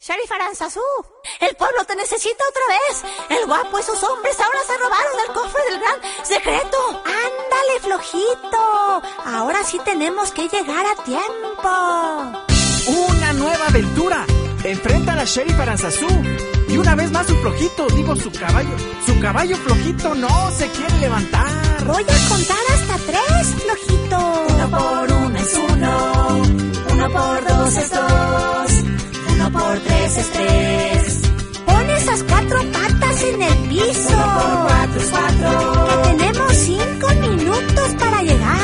Sheriff Aranzazú, el pueblo te necesita otra vez. El guapo y sus hombres ahora se robaron el cofre del gran secreto. Ándale, flojito. Ahora sí tenemos que llegar a tiempo. ¡Una nueva aventura! Enfrenta a la Sheriff Aranzazú. Y una vez más su flojito, su caballo flojito no se quiere levantar. Voy a contar hasta 3, flojito. 1 por 1 es 1, 1 por 2 es 2.